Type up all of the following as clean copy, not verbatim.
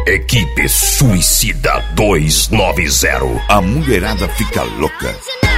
Equipe Suicida 290. A mulherada fica louca.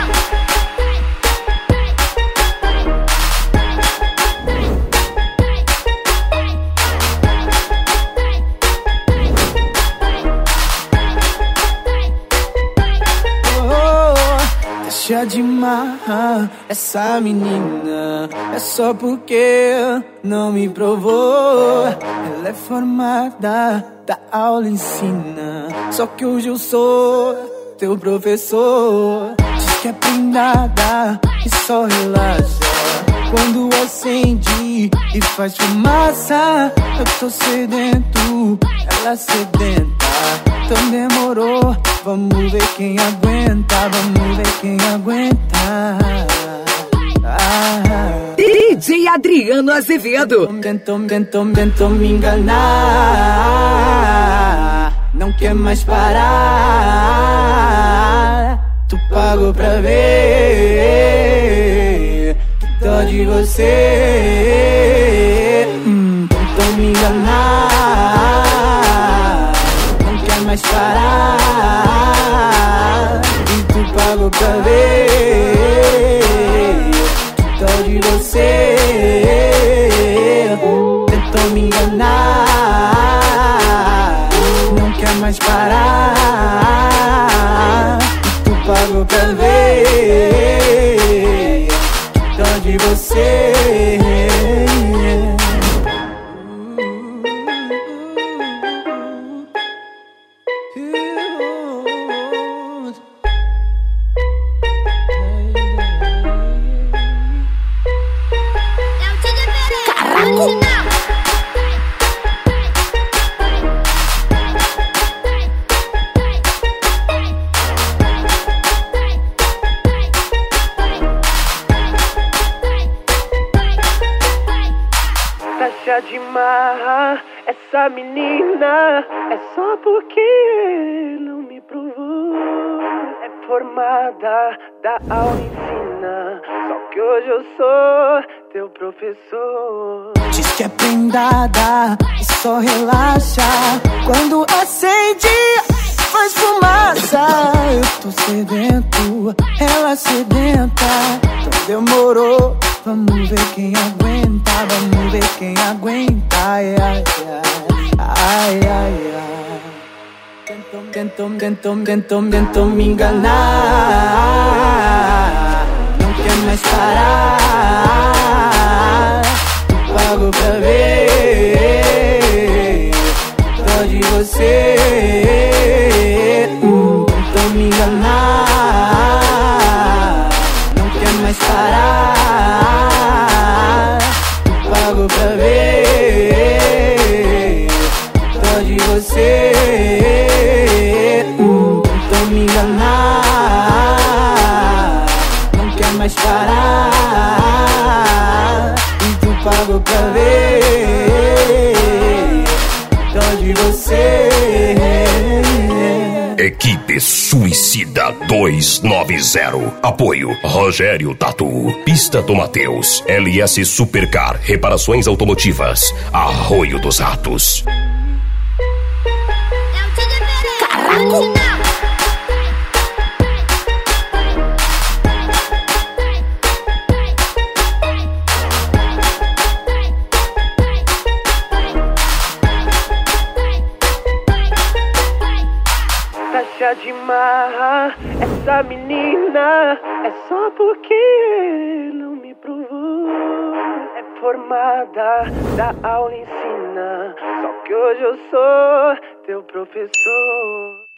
Deixa de marrar essa menina, é só porque não me provou. Ela é formada, da aula ensina, só que hoje eu sou teu professor. Diz que é prendada e só relaxa quando acende e faz fumaça. Eu tô sedento, ela sedenta. Então demorou, vamos ver quem aguenta, vamos ver quem aguenta. DJ Adriano Azevedo. Tentou me enganar, não quer mais parar. Tu pagou pra ver, que dó de você. Tentou me enganar, não quer mais parar. E tu pagou pra ver, que dó de você. Tentou me enganar, não quer mais parar. E tu pagou pra ver, que dó de você. Deixa de marrar essa menina, é só porque não me provou. É formada, da aula ensina, só que hoje eu sou teu professor. Diz que é prendada e só relaxa quando acende, faz fumaça. Eu tô sedento, ela sedenta. Então demorou, vamos ver quem aguenta, vamos ver quem aguenta. Ai, ai, ai, ai, ai. Tentou me enganar, não quer mais parar. Tu pagou pra ver, dó de você. Tentou me enganar, não quer mais parar. Tu pagou pra ver, dó de você. Tentou me enganar, não quer mais parar. E tu pagou pra ver, dó de você. Equipe Suicida 290. Apoio Rogério Tatu, Pista do Mateus, LS Supercar, Reparações Automotivas, Arroio dos Ratos. Deixa de marrar essa menina, é só porque não me provou. É formada, da aula ensina, só que hoje eu sou teu professor.